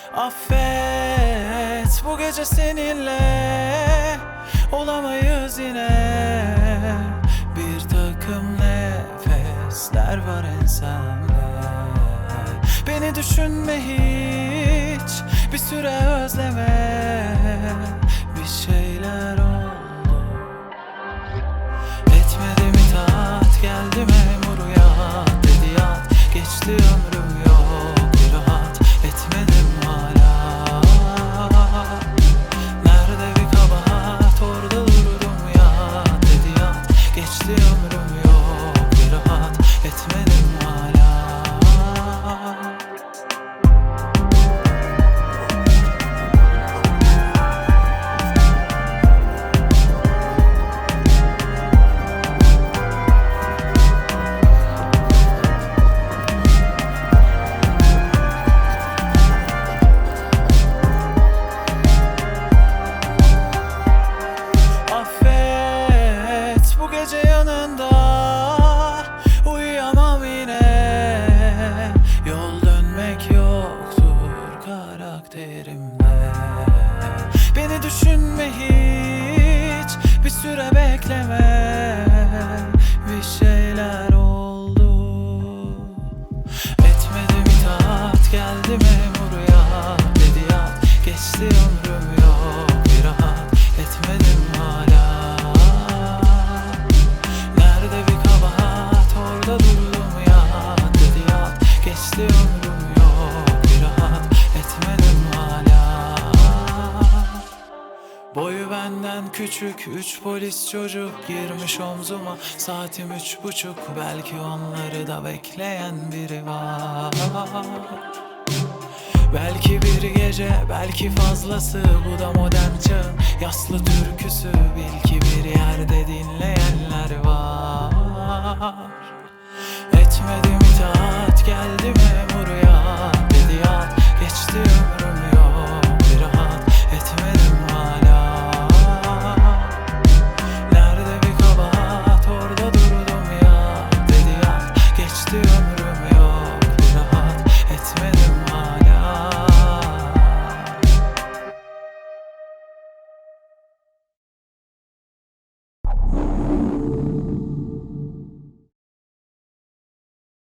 Affet, bu gece seninle olamayız yine. Bir takım nefesler var ensemde. Beni düşünme hiç, bir süre özleme. Bir şeyler oldu, etmedim itaat. Geldi memur yat, dedi yat. Geçti ömrüm yok bir rahat, etmedim hala. Nerede bir kabahat, orada dururum yat, dedi yat. Geçti ömrüm yok bir rahat, etmedim hala. Affet, bu gece yanında uyuyamam yine. Yol dönmek yoktur karakterimde. Beni düşünme hiç, bir süre bekleme. Bir şeyler oldu, etmedim itaat. Geldi memur yat, dedi yat. Geçti ömrüm yok bir rahat, etmedim hala. Nerede bir kabahat, orada durdum yat, dedi yat. Geçti ömrüm yok bir rahat, etmedim hala. Boyu benden küçük 3 polis çocuk girmiş omzuma. Saatim 3:30, belki onları da bekleyen biri var. Belki bir gece, belki fazlası. Bu da modern çağın yaslı türküsü. Bil ki bir yerde dinleyenler var. Etmedim itaat, geldi memur yat,